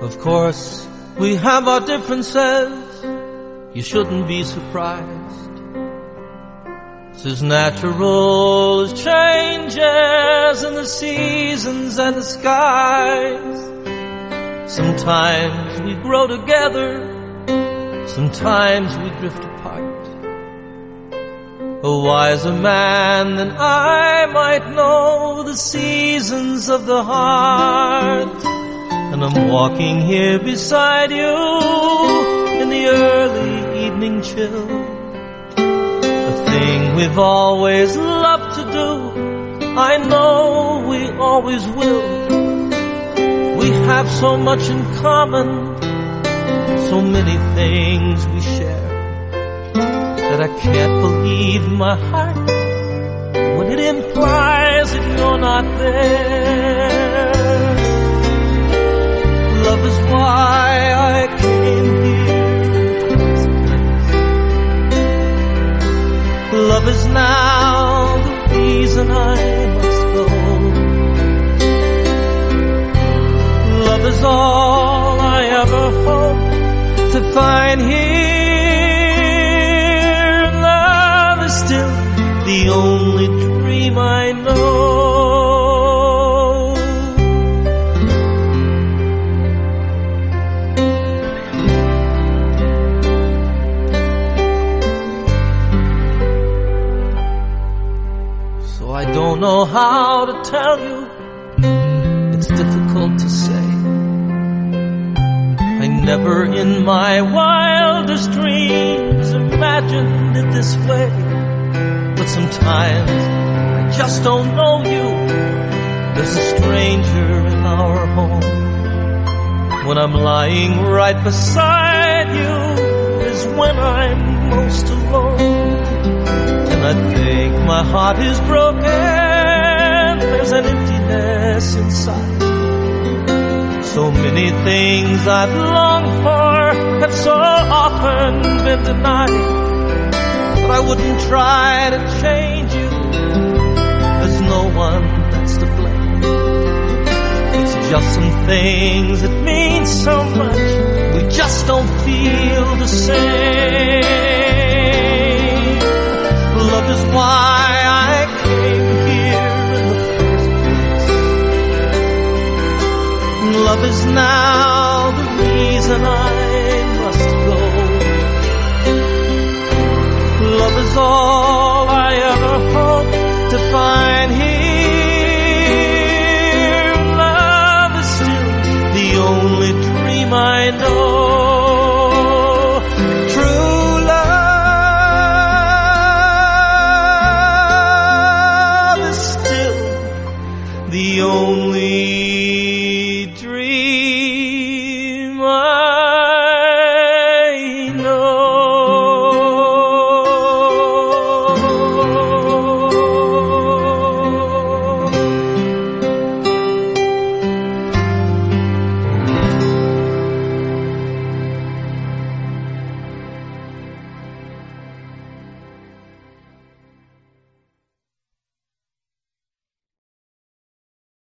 Of course, we have our differences. You shouldn't be surprised. It's as natural as changes in the seasons and the skies. Sometimes we grow together, sometimes we drift apart. A wiser man than I might know the seasons of the heart. And I'm walking here beside you in the early evening chill. A thing we've always loved to do, I know we always will. We have so much in common, so many things we share, that I can't believe my heart when it implies that you're not there. Love is why I came here in the first place. Love is now the reason I must go. Love is all I ever hoped to find here. Love is still the only dream I know. I don't know how to tell you, it's difficult to say. I never in my wildest dreams imagined it this way. But sometimes I just don't know you. There's a stranger in our home. When I'm lying right beside you is when I'm most alone. And I think my heart is broken, there's an emptiness inside. So many things I've longed for have so often been denied. But I wouldn't try to change you, there's no one that's to blame. It's just some things that mean so much, we just don't feel the same. Love is why I came here in the first place. Love is now the reason I must go. Love is all I ever hoped to find here. Love is still the only dream I know.